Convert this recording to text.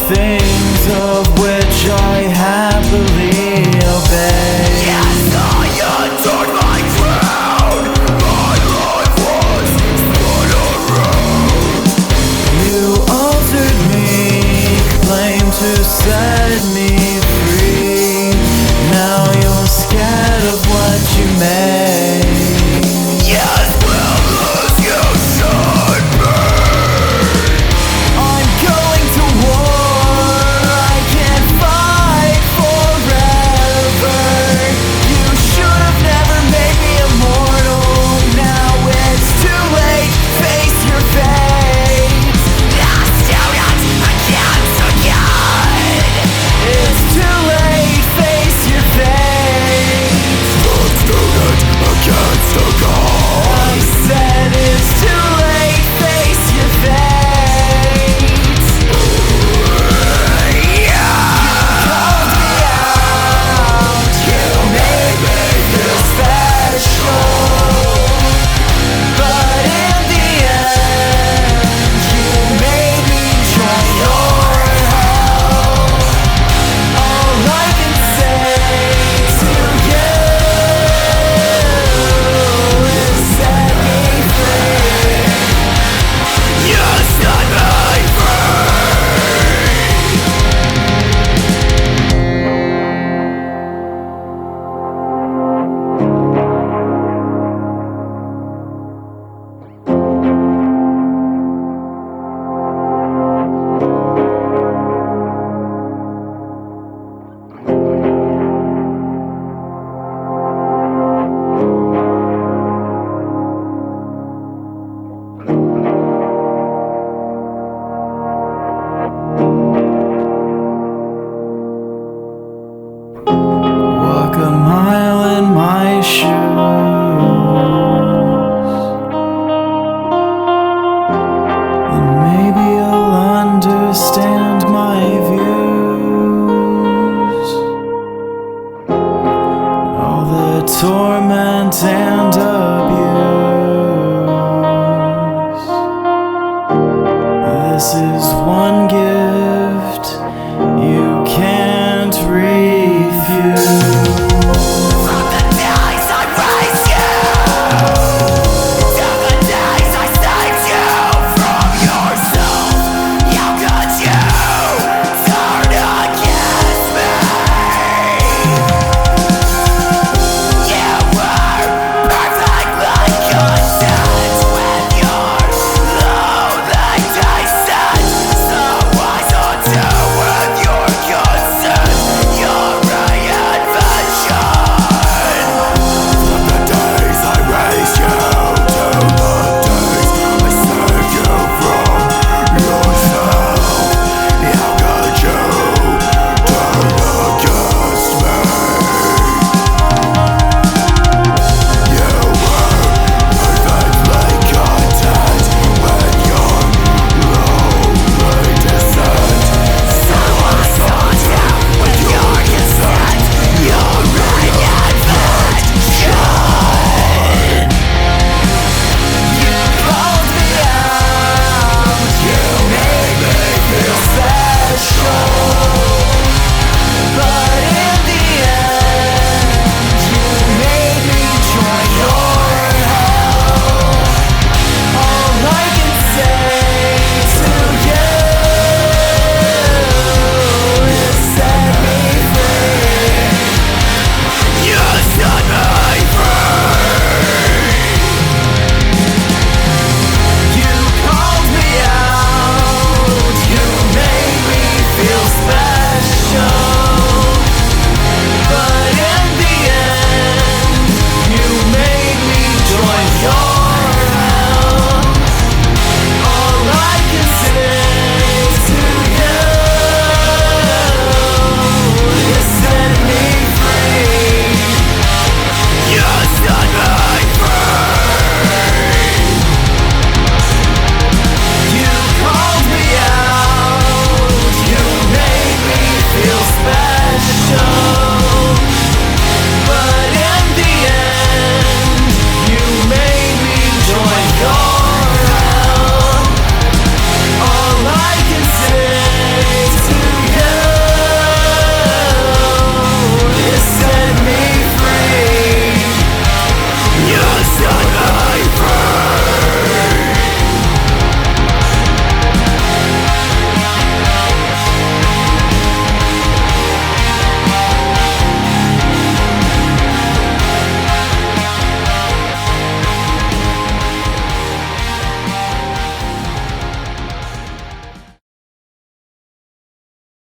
things of which I happily obey. Yes, I adored my crown. My life was spun around. You altered me, claimed to set me free. Now you're scared of what you made. Yes, well, as you should be. I'm going to war, I can't fight forever. You should have never made me immortal. Now it's too late, face your fate. Let's do it again. It's too late, face your fate. Let's do it against the gods. I said it's too late, face your fate. Called me out, you made me feel special. But in the end, you made me join your hell. All I can say to you is set me free. You set me free. Walk a mile in my shoes, and maybe you'll understand my views. All the torment and